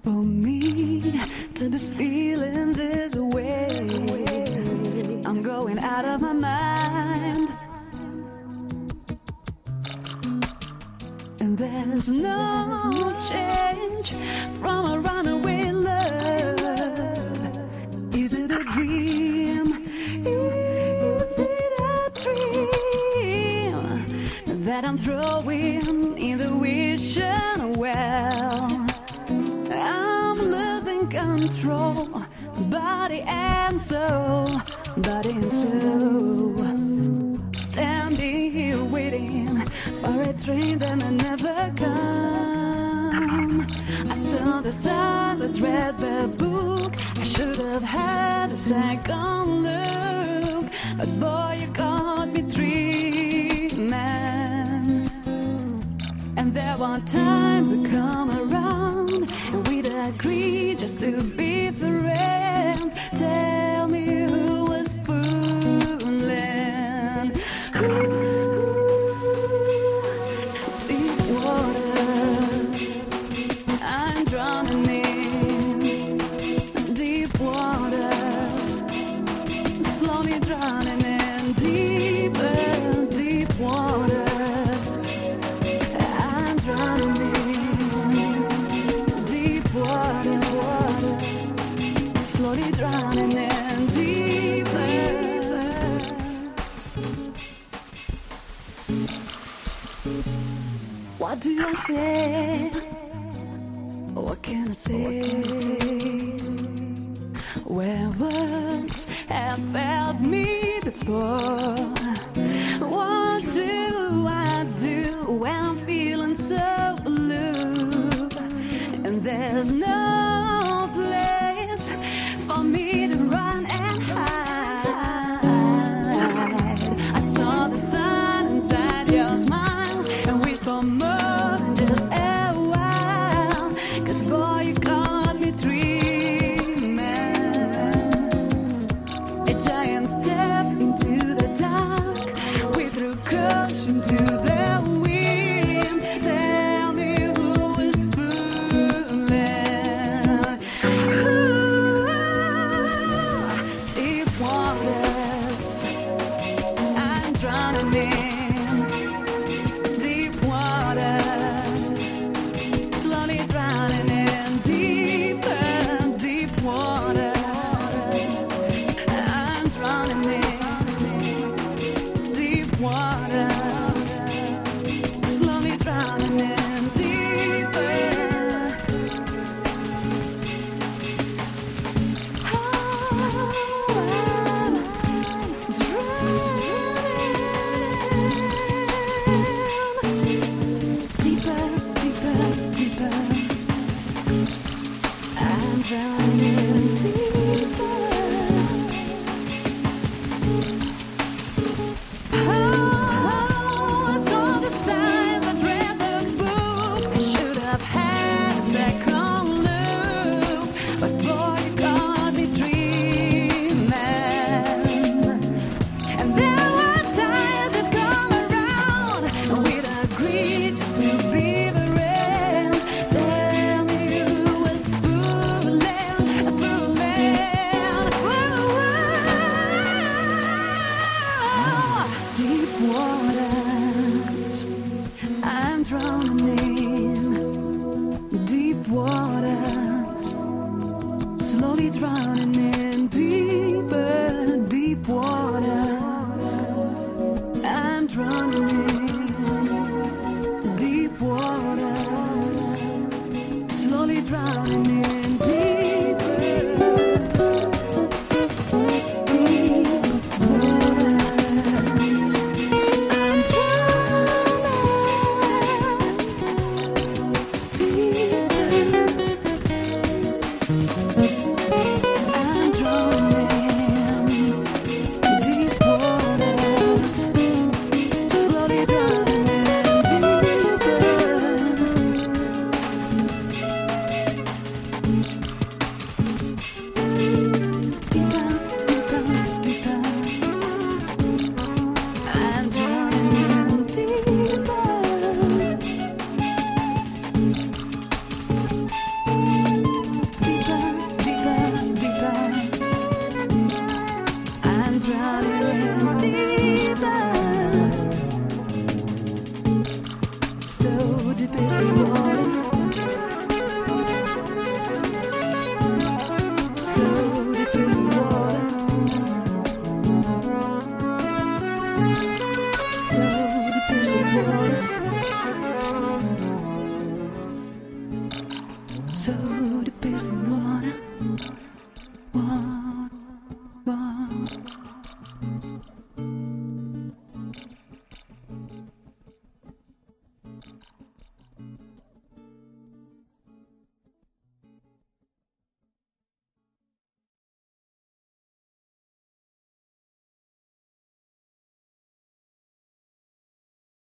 For me to be feeling this way, I'm going out of my mind. And there's no change from a runaway love. Is it a dream? Is it a dream that I'm throwing in the wishing well? I'm losing control, body and soul, standing here waiting for a train that may never come. I saw the signs, I read the book, I should have had a second look, but boy, you caught me dreaming. And there were times that come around and we'd agree just to be friends. Tell me who was fooling. Deep waters, I'm drowning in. Deep waters, slowly drowning in. Deeper, deep waters, I'm drowning in. Deep waters, slowly drowning in. Deeper. What do I say? What can I say? Where words have failed me before. What do I do when I'm feeling so blue? And there's no place for me to run and hide. I saw the sun inside your smile and wished for more than just a while. 'Cause boy, you caught me dreaming. A giant step into the dark. We threw caution to the wind. Tell me who was fooling. Ooh, deep waters, I'm drowning in. Deep waters, slowly drowning in. Deeper, deep waters, I'm drowning in. Deep waters, slowly drowning in. Deeper. Oh, I'm drowning. Deeper, deeper, deeper. I'm drowning deeper. Oh, I saw the signs, I read the book. I should have had a second look, but boy, you got me dreaming. And there were times that come around and we'd agree just to be friends. Tell me who was fooling, fooling. Whoa. Deep waters, I'm drowning in. Deep waters, slowly drowning in. Deeper, deep waters, I'm drowning in. Deep waters, slowly drowning in. Deeper, deep waters, I'm drowning. Deeper. deep as the water.